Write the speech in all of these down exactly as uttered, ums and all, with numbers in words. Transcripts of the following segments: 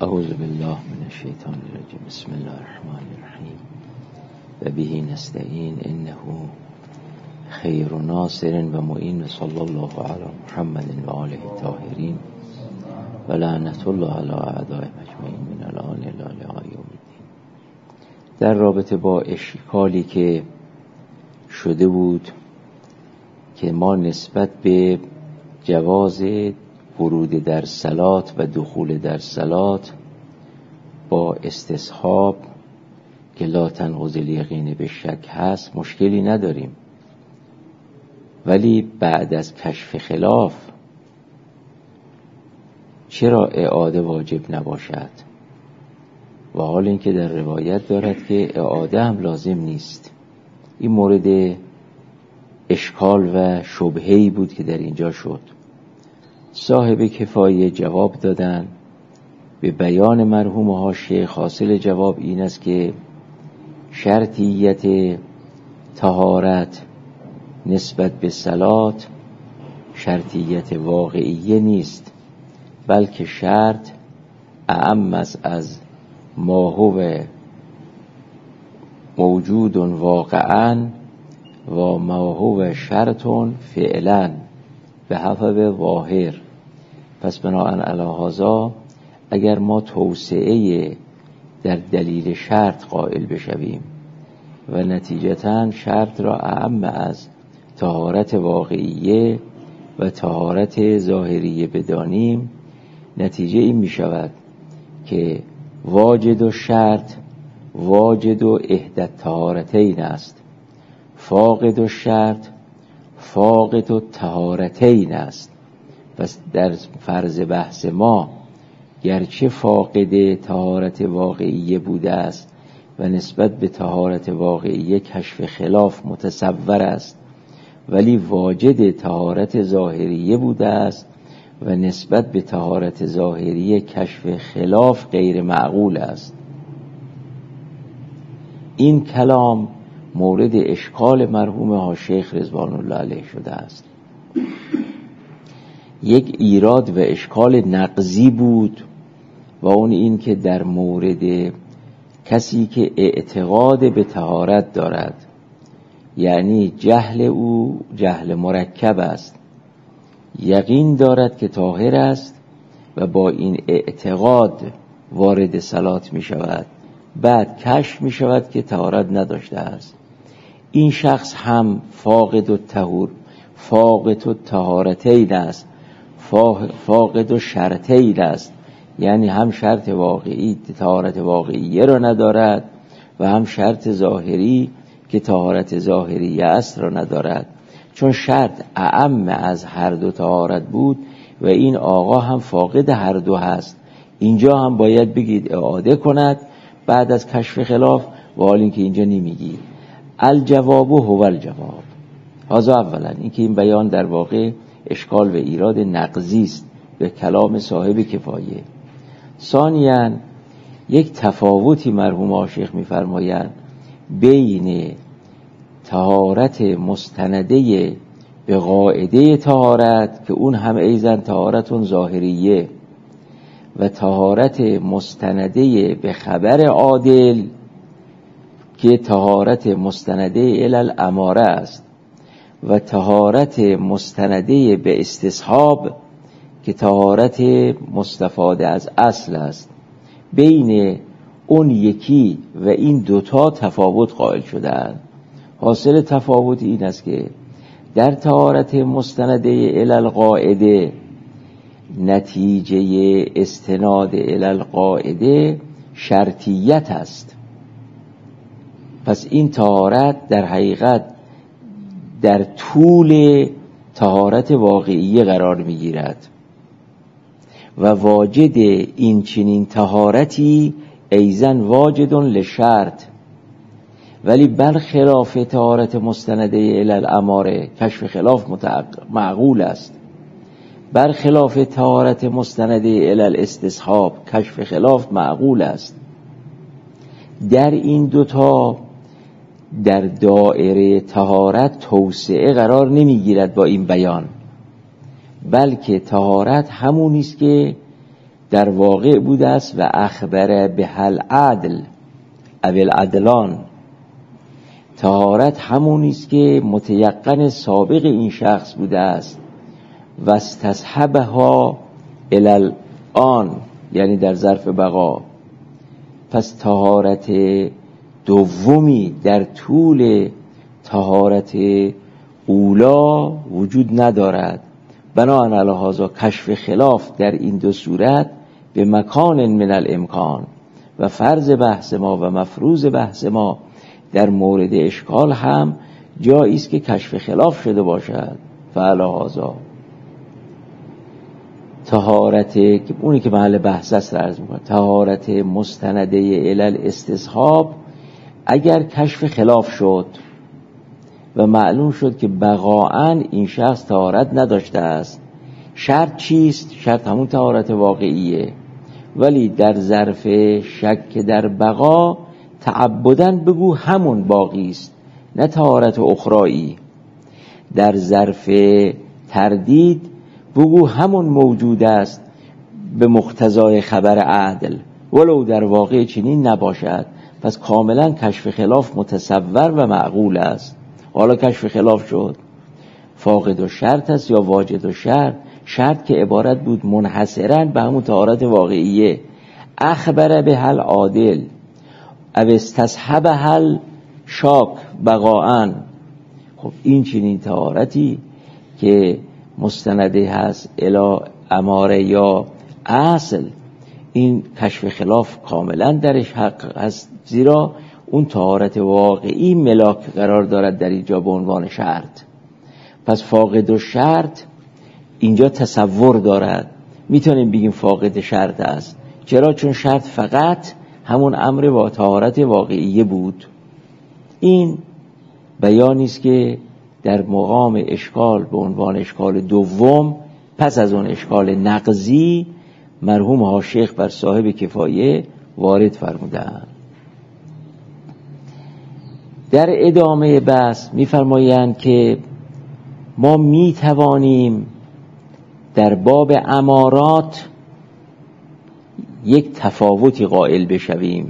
اعوذ بالله من الشیطان الرجیم. بسم الله الرحمن الرحیم و به نستعین انه خیر ناصر و معین و صلی الله علی محمد و آله الطاهرین و لعنت الله علی اعدائهم اجمعین من الان الی یوم الدین. در رابطه با اشکالی که شده بود که ما نسبت به جواز ورود در صلات و دخول در صلات با استصحاب که لا تنقض الیقین به شک هست مشکلی نداریم، ولی بعد از کشف خلاف چرا اعاده واجب نباشد؟ و حال اینکه در روایت دارد که اعاده هم لازم نیست. این مورد اشکال و شبهه‌ای بود که در اینجا شد. صاحب کفایه جواب دادن به بیان مرحوم حاشیه. حاصل جواب این است که شرطیت طهارت نسبت به صلات شرطیت واقعیه نیست، بلکه شرط اعم از از ما هو موجود واقعا و ما هو شرط فعلا به حسب ظاهر. پس بناهن علی هذا اگر ما توسعه در دلیل شرط قائل بشویم و نتیجتاً شرط را اعم از طهارت واقعیه و طهارت ظاهریه بدانیم، نتیجه این می شود که واجد و شرط واجد و احدی طهارتین است، فاقد و شرط فاقد و طهارتین است. پس در فرض بحث ما گرچه فاقد طهارت واقعیه بوده است و نسبت به طهارت واقعیه کشف خلاف متصور است، ولی واجد طهارت ظاهریه بوده است و نسبت به طهارت ظاهریه کشف خلاف غیر معقول است. این کلام مورد اشکال مرحوم حاشیه رضوان الله علیه شده است. یک ایراد و اشکال نقضی بود و اون این که در مورد کسی که اعتقاد به طهارت دارد، یعنی جهل او جهل مرکب است، یقین دارد که طاهر است و با این اعتقاد وارد صلات می شود، بعد کشف می شود که طهارت نداشته است. این شخص هم فاقد و طهور فاقد و طهارتین است، فاقد و شرطین است، یعنی هم شرط واقعی طهارت واقعیه را ندارد و هم شرط ظاهری که طهارت ظاهریه است را ندارد. چون شرط اعم از هر دو طهارت بود و این آقا هم فاقد هر دو هست، اینجا هم باید بگید اعاده کند بعد از کشف خلاف، و حال این که اینجا نمیگید. الجواب هو الجواب. هذا اولا، این که این بیان در واقع اشکال و ایراد نقضی است به کلام صاحب کفایه. ثانیاً یک تفاوتی مرحوم عاشق می‌فرمایند بین طهارت مستنده به قاعده طهارت که اون هم ایزن طهارت ظاهریه و طهارت مستنده به خبر عادل که طهارت مستنده الی الاماره است و طهارت مستنده به استصحاب که طهارت مستفاده از اصل است. بین اون یکی و این دوتا تفاوت قائل شدند. حاصل تفاوت این است که در طهارت مستنده الی القاعده نتیجه استناد الی القاعده شرطیت است. پس این طهارت در حقیقت در طول طهارت واقعیه قرار می‌گیرد و واجد این چنین طهارتی ایزن واجد لشرط، ولی برخلاف طهارت مستنده الی الاماره کشف خلاف معقول است، برخلاف طهارت مستنده الی الاستصحاب کشف خلاف معقول است. در این دوتا در دایره طهارت توسعه قرار نمیگیرد با این بیان، بلکه طهارت همونی است که در واقع بوده است و اخبر به حل عدل اول عدلان. طهارت همونی است که متیقن سابق این شخص بوده است و استصحبها الان، یعنی در ظرف بقا. پس طهارت دومی در طول طهارت اولا وجود ندارد. بنابراین لهذا کشف خلاف در این دو صورت به مکان من الامکان و فرض بحث ما و مفروض بحث ما در مورد اشکال هم جایی است که کشف خلاف شده باشد. فلهذا طهارت اونی که محل بحث است عرض می‌کنم، طهارت مستنده الی الاستصحاب اگر کشف خلاف شد و معلوم شد که بقاعاً این شخص طهارت نداشته است، شرط چیست؟ شرط همون طهارت واقعیه، ولی در ظرف شک در بقا تعبداً بگو همون باقی است، نه طهارت اخرایی. در ظرف تردید بگو همون موجود است به مقتضای خبر عدل، ولو در واقع چنین نباشد. پس کاملا کشف خلاف متصور و معقول است. حالا کشف خلاف شد، فاقد و شرط است یا واجد و شرط؟ شرط که عبارت بود منحصراً به همون طهارت واقعیه، اخبر به حل عادل او استصحب حل شاک بقاعاً. خب این چنین طهارتی که مستنده هست الی اماره یا اصل، این کشف خلاف کاملا درش حق هست، زیرا اون طهارت واقعی ملاک قرار دارد در اینجا به عنوان شرط. پس فاقد و شرط اینجا تصور دارد، میتونیم بگیم فاقد شرط است. چرا؟ چون شرط فقط همون امر با طهارت واقعیه بود. این بیانی است که در مقام اشکال به عنوان اشکال دوم پس از اون اشکال نقضی مرحوم حاشیخ بر صاحب کفایه وارد فرمودند. در ادامه بحث می‌فرمایند که ما می‌توانیم در باب امارات یک تفاوتی قائل بشویم.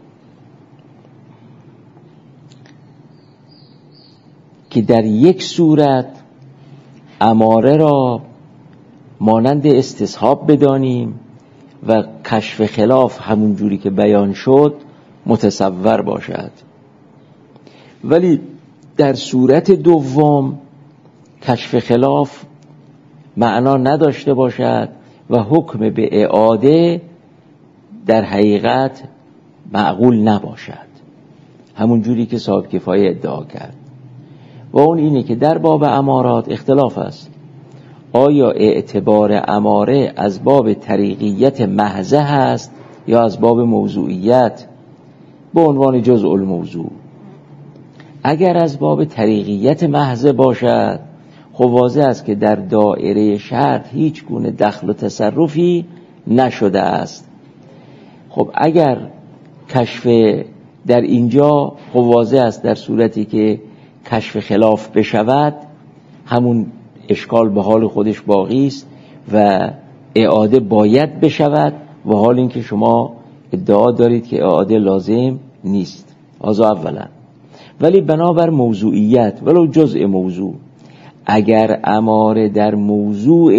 که در یک صورت اماره را مانند استصحاب بدانیم و کشف خلاف همون جوری که بیان شد متصور باشد، ولی در صورت دوم کشف خلاف معنا نداشته باشد و حکم به اعاده در حقیقت معقول نباشد، همون جوری که صاحب کفایه ادعا کرد. و اون اینه که در باب امارات اختلاف است. آیا اعتبار اماره از باب طریقیت محضه هست یا از باب موضوعیت به عنوان جزء الموضوع؟ اگر از باب طریقیت محضه باشد، خب واضح است که در دایره شرط هیچ گونه دخل و تصرفی نشده است. خب اگر کشف در اینجا، خب واضح است در صورتی که کشف خلاف بشود همون اشکال به حال خودش باقی است و اعاده باید بشود، و حال اینکه شما ادعا دارید که اعاده لازم نیست. از اولا ولی بنابر موضوعیت ولو جزء موضوع، اگر اماره در موضوع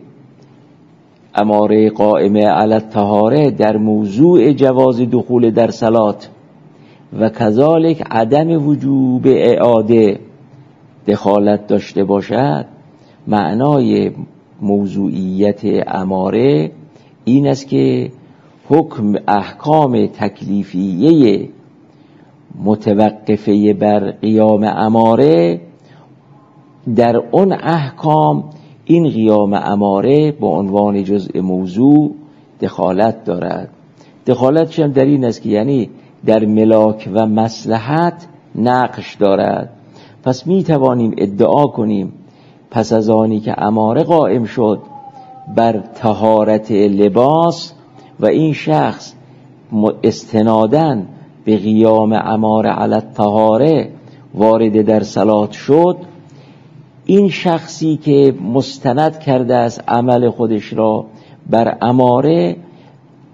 اماره قائمه علی الطهاره در موضوع جواز دخول در صلات و کذالک عدم وجوب اعاده دخالت داشته باشد، معنای موضوعیت اماره این است که حکم احکام تکلیفیه متوقفه بر قیام اماره، در اون احکام این قیام اماره به عنوان جزء موضوع دخالت دارد. دخالتش هم در این است که یعنی در ملاک و مصلحت نقش دارد. پس می توانیم ادعا کنیم پس از آنی که اماره قائم شد بر طهارت لباس و این شخص استناداً به قیام اماره علی الطهاره وارد در صلات شد، این شخصی که مستند کرده است عمل خودش را بر اماره،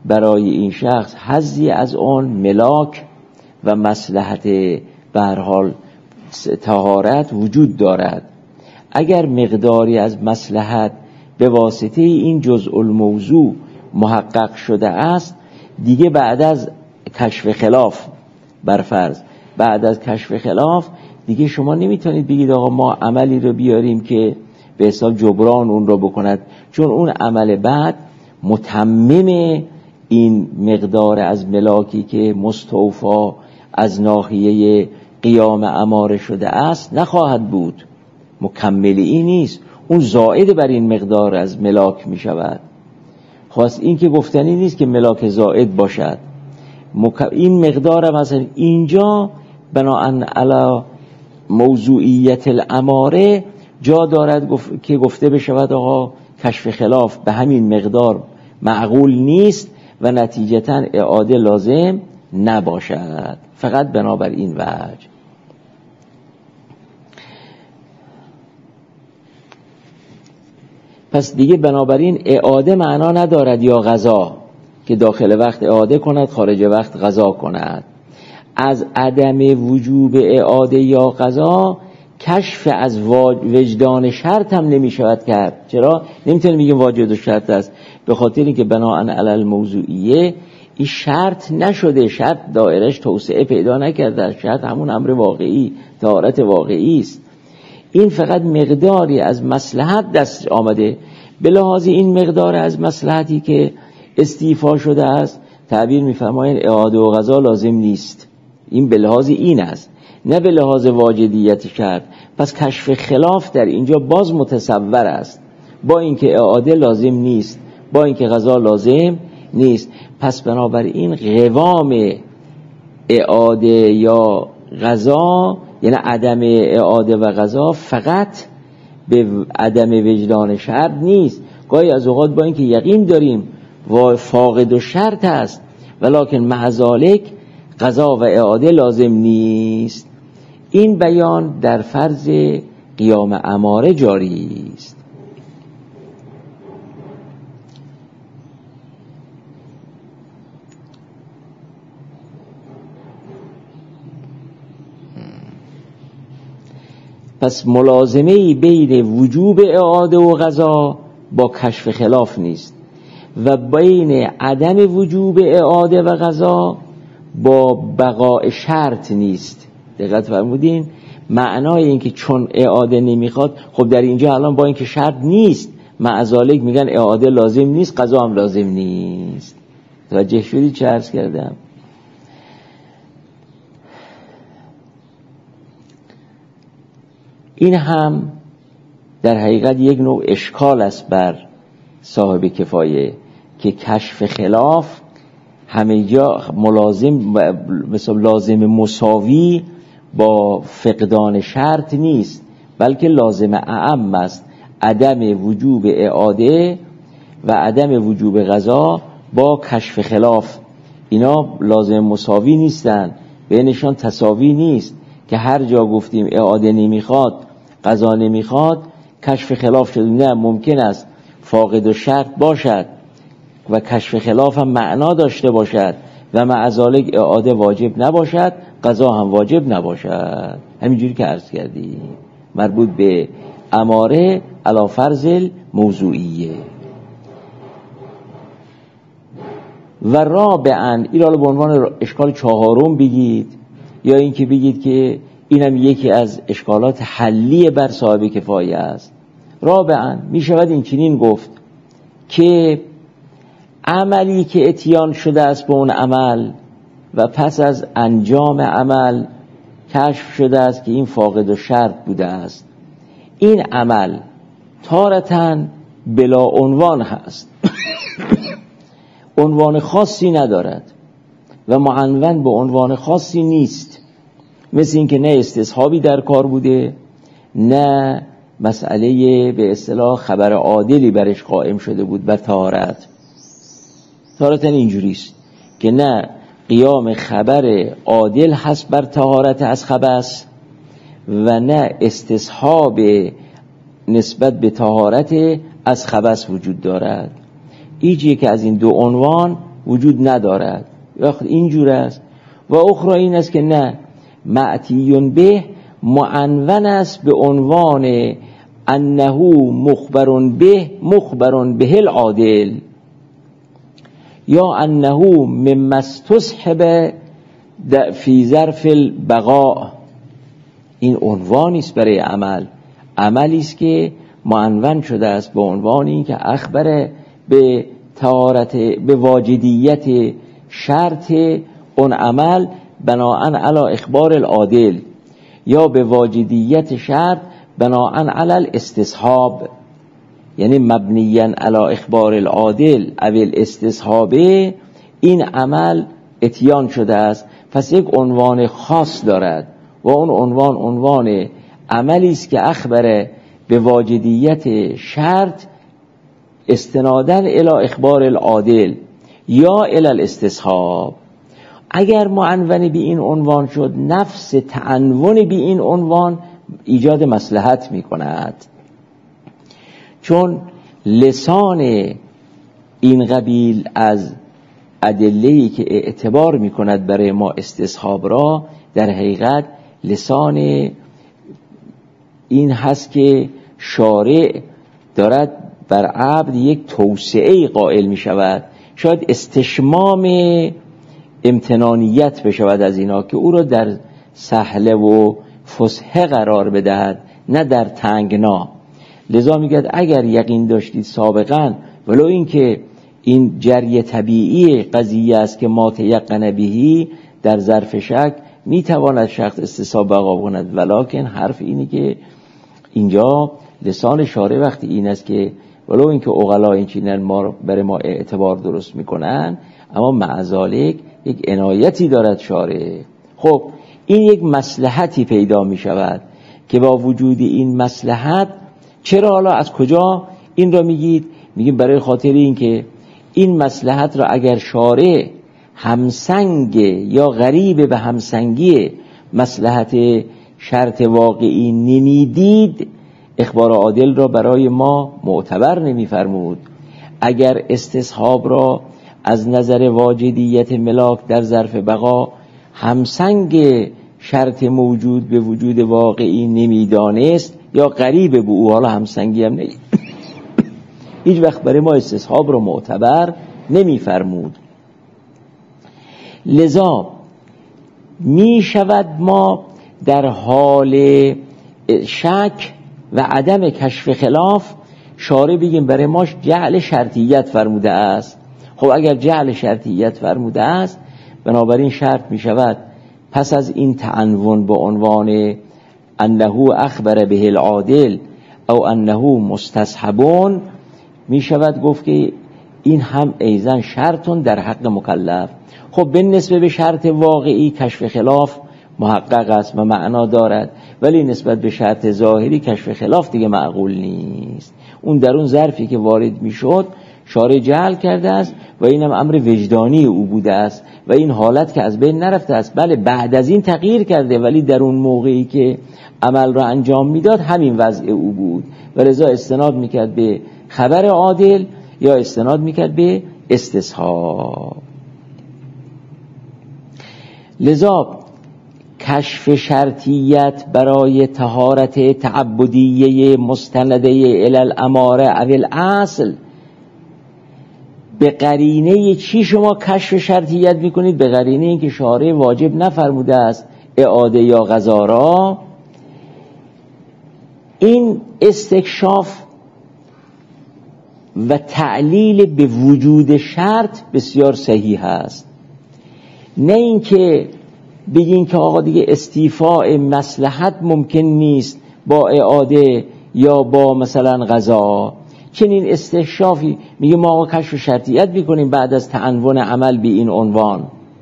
برای این شخص حظی از آن ملاک و مصلحت به هر حال طهارت وجود دارد. اگر مقداری از مصلحت به واسطه این جزء الموضوع محقق شده است، دیگه بعد از کشف خلاف، برفرض بعد از کشف خلاف دیگه شما نمیتونید بگید آقا ما عملی رو بیاریم که به حساب جبران اون رو بکند، چون اون عمل بعد متمم این مقدار از ملاکی که مستوفا از ناحیه قیام اماره شده است نخواهد بود، مکمل این نیست، اون زائد بر این مقدار از ملاک می شود. خواست این که گفتنی نیست که ملاک زائد باشد، این مقدار مثلا اینجا بناء علی موضوعیت الاماره جا دارد گفت که گفته بشود آقا کشف خلاف به همین مقدار معقول نیست و نتیجتاً اعاده لازم نباشد، فقط بنابر این وجه. پس دیگه بنابراین اعاده معنا ندارد یا قضا که داخل وقت اعاده کند خارج وقت قضا کند. از عدم وجوب اعاده یا قضا کشف از وجدان شرط هم نمی شود کرد. چرا؟ نمیتونیم بگیم واجد و شرط است، به خاطر اینکه بناء علی الموضوعیه این شرط نشده، شرط دایرش توسعه پیدا نکرده، شرط همون امر واقعی، طهارت واقعی است. این فقط مقداری از مصلحت دست آمده، به لحاظ این مقدار از مصلحتی که استیفا شده است تعبیر می‌فرمایند اعاده و قضا لازم نیست. این به لحاظ این است، نه به لحاظ واجدیت شرط. پس کشف خلاف در اینجا باز متصور است، با اینکه اعاده لازم نیست، با اینکه قضا لازم نیست. پس بنابراین قوام اعاده یا قضا یعنی عدم اعاده و قضا فقط به عدم وجدان شرط نیست. گاهی از اوقات با اینکه یقین داریم و فاقد و شرط است ولکن مع ذالک قضا و اعاده لازم نیست. این بیان در فرض قیام اماره جاری است. پس ملازمه‌ای بین وجوب اعاده و قضا با کشف خلاف نیست و بین عدم وجوب اعاده و قضا با بقاء شرط نیست. دقت فرمودین؟ معنای این که چون اعاده نمیخواد، خب در اینجا الان با اینکه شرط نیست مع ذالک میگن اعاده لازم نیست، قضا هم لازم نیست. توجه شدید چه عرض کردم؟ این هم در حقیقت یک نوع اشکال است بر صاحب کفایه که کشف خلاف همه جا ملازم مثلا لازم مساوی با فقدان شرط نیست، بلکه لازم اعم است. عدم وجوب اعاده و عدم وجوب قضا با کشف خلاف اینا لازم مساوی نیستن، بینشان تساوی نیست که هر جا گفتیم اعاده نمیخواد قضا نمیخواد کشف خلاف شد. نه، ممکن است فاقد و شرط باشد و کشف خلاف هم معنا داشته باشد و مع ذالک اعاده واجب نباشد، قضا هم واجب نباشد. همینجوری که عرض کردی مربوط به اماره علی فرض موضوعیه. و رابعاً این را به عنوان اشکال چهارم بگید، یا اینکه بگید که اینم یکی از اشکالات حلی بر صاحب کفایه است. رابعاً می شود این چنین گفت که عملی که اتیان شده است به اون عمل و پس از انجام عمل کشف شده است که این فاقد و شرط بوده است، این عمل تارتاً بلا عنوان هست عنوان خاصی ندارد و معنون به عنوان خاصی نیست، مثل اینکه نه استصحابی در کار بوده، نه مسئله به اصطلاح خبر عادلی برش قائم شده بود بر طهارت. طهارتاً اینجوریست که نه قیام خبر عادل هست بر طهارت از خبث و نه استصحاب نسبت به طهارت از خبث وجود دارد. ایجی که از این دو عنوان وجود ندارد. وقت اینجور است. و اخرى این است که نه، معتیون به معنون است به عنوان انه مخبر به مخبر به العادل، یا انه مما استصحب فی ظرف البقاء. این عنوانی است برای عمل، عملی است که معنون شده است به عنوان این که اخبر به طهارت، به واجدیت شرط اون عمل بناءً علی اخبار العادل، یا به واجدیت شرط بناءً علی الاستصحاب، یعنی مبنیاً علی اخبار العادل او الاستصحاب، این عمل اتیان شده است. پس یک عنوان خاص دارد و اون عنوان عنوان عملی است که اخبر به واجدیت شرط استناداً الی اخبار العادل یا الی الاستصحاب. اگر معنون به این عنوان شد، نفس تعنون به این عنوان ایجاد مصلحت می کند، چون لسان این قبیل از ادله‌ای که اعتبار می کند برای ما استصحاب را، در حقیقت لسان این هست که شارع دارد بر عبد یک توسعه قائل می شود، شاید استشمام امتنانیت بشود از اینا که او را در سهله و فسحه قرار بدهد، نه در تنگنا. لذا میگه اگر یقین داشتید سابقا، ولو این که این جری طبیعی قضیه است که ما تیقن بهی، در ظرف شک میتواند شخص استصحاب بقا کند، ولکن حرف اینی که اینجا لسان شارع وقتی این است که ولو این که عقلا این چینن ما برای ما اعتبار درست میکنن، اما معذالک یک عنایتی دارد شارع. خب این یک مصلحتی پیدا می شود که با وجود این مصلحت، چرا حالا از کجا این را میگید؟ میگیم برای خاطر این که این مصلحت را اگر شارع همسنگ یا غریب به همسنگی مصلحت شرط واقعی نمیدید، اخبار عادل را برای ما معتبر نمیفرمود. اگر استصحاب را از نظر واجدیت ملاک در ظرف بقا همسنگ شرط موجود به وجود واقعی نمیدانست یا قریب به او، حالا همسنگی هم نمی هیچ وقت برای ما استصحاب را معتبر نمیفرمود. لذا می شود ما در حال شک و عدم کشف خلاف شارع بگیم برای ما جعل شرطیت فرموده است. خب اگر جعل شرطیت فرموده است، بنابراین شرط می شود پس از این تعنون به عنوان انه اخبر به العادل او انه مستصحبون، می شود گفت که این هم ایضا شرطون در حق مکلف. خب بالنسبه به شرط واقعی کشف خلاف محقق است و معنا دارد، ولی نسبت به شرط ظاهری کشف خلاف دیگه معقول نیست. اون در اون ظرفی که وارد می شد شارع جعل کرده است و اینم امر وجدانی او بوده است و این حالت که از بین نرفته است. بله بعد از این تغییر کرده، ولی در اون موقعی که عمل را انجام میداد همین وضع او بود و لذا استناد میکرد به خبر عادل یا استناد میکرد به استصحاب. لذا کشف شرطیت برای طهارت تعبدیه مستنده الی الاماره او الاصل، به قرینه چی شما کشف شرطیت میکنید؟ به قرینه این که شارع واجب نفرموده است اعاده یا قضا را. این استکشاف و تعلیل به وجود شرط بسیار صحیح است، نه اینکه بگین که آقا دیگه استیفاء مصلحت ممکن نیست با اعاده یا با مثلا قضا. چنین استکشافی میگه ما آقا کشف شرطیت میکنیم بعد از تعنون عمل به این عنوان.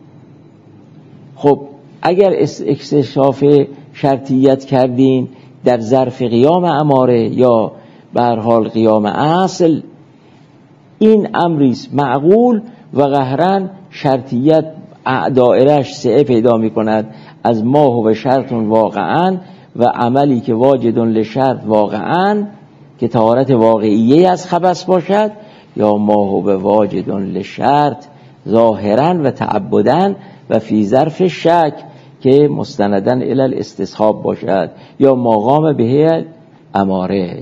خب اگر استکشاف شرطیت کردین در ظرف قیام اماره یا به هر حال قیام اصل، این امریست معقول و قهرن شرطیت دائرش سعه پیدا می کند از ما و شرط واقعا و عملی که واجد لشرط واقعا که طهارت واقعیه از خبث باشد، یا ما و واجد لشرط ظاهرا و تعبداً و فی ظرف شک که مستندن الی الاستصحاب باشد یا مقام به اماره.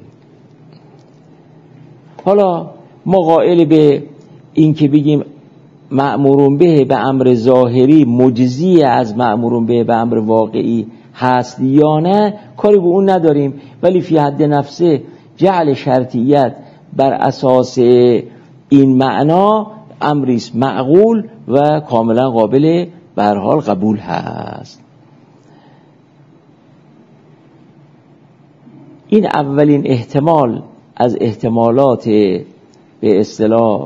حالا مقایل به این که بگیم مأمورون به به امر ظاهری مجزی از مأمورون به به امر واقعی هست یا نه کاری به اون نداریم، ولی فی حد نفسه جعل شرطیت بر اساس این معنا امریست معقول و کاملا قابل به هر حال قبول هست. این اولین احتمال از احتمالات به اصطلاح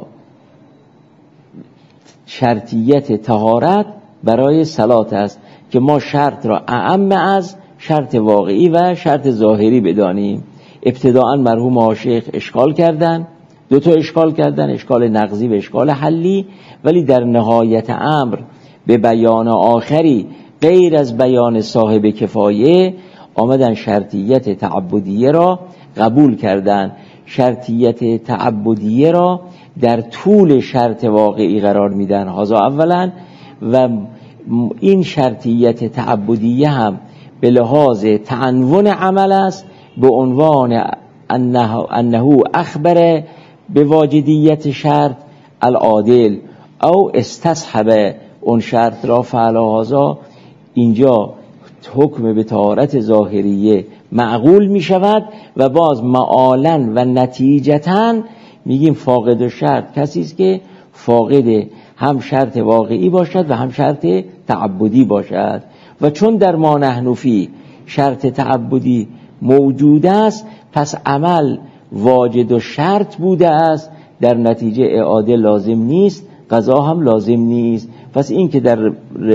شرطیت طهارت برای صلات است که ما شرط را اعم از شرط واقعی و شرط ظاهری بدانیم. ابتداءً مرحوم آشیخ اشکال کردن، دو تا اشکال کردن، اشکال نقضی و اشکال حلی، ولی در نهایت امر به بیان آخری غیر از بیان صاحب کفایه آمدن شرطیت تعبدیه را قبول کردن. شرطیت تعبدیه را در طول شرط واقعی قرار میدن هذا اولا، و این شرطیت تعبدیه هم به لحاظ تعنون عمل است به عنوان انه, انه اخبر به واجدیت شرط العادل او استصحب اون شرط را فعلا هذا. اینجا حکم به طهارت ظاهریه معقول می شود و باز معالاً و نتیجتاً میگیم فاقد و شرط کسی است که فاقد هم شرط واقعی باشد و هم شرط تعبدی باشد. و چون در ما نحن فی شرط تعبدی موجود است پس عمل واجد و شرط بوده است، در نتیجه اعاده لازم نیست، قضا هم لازم نیست. پس این که در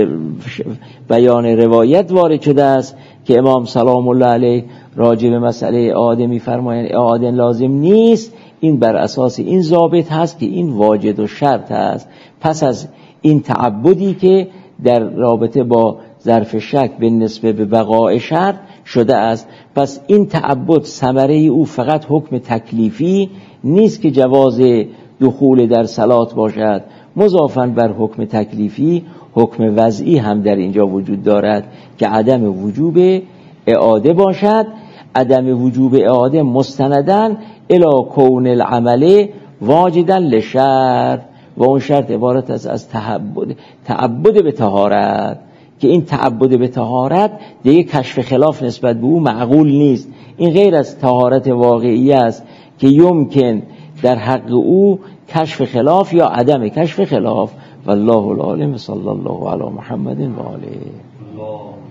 بیان روایت وارد شده است که امام سلام الله علیه راجع به مسئله اعاده می‌فرمایند اعاده لازم نیست، این بر اساس این ضابط هست که این واجد و شرط هست. پس از این تعبدی که در رابطه با ظرف شک به نسبه به بقاء شرط شده است، پس این تعبد ثمره او فقط حکم تکلیفی نیست که جواز دخول در صلات باشد، مضافاً بر حکم تکلیفی حکم وضعی هم در اینجا وجود دارد که عدم وجوب اعاده باشد. عدم وجوب اعاده مستندن الی کون العمل واجدا لشرط، و اون شرط عبارت است از تعبد تعبد به طهارت که این تعبد به طهارت دیگه کشف خلاف نسبت به او معقول نیست. این غیر از طهارت واقعی است که یمکن در حق او کشف خلاف یا عدم کشف خلاف. والله العالم. صلی الله علی محمد و آله.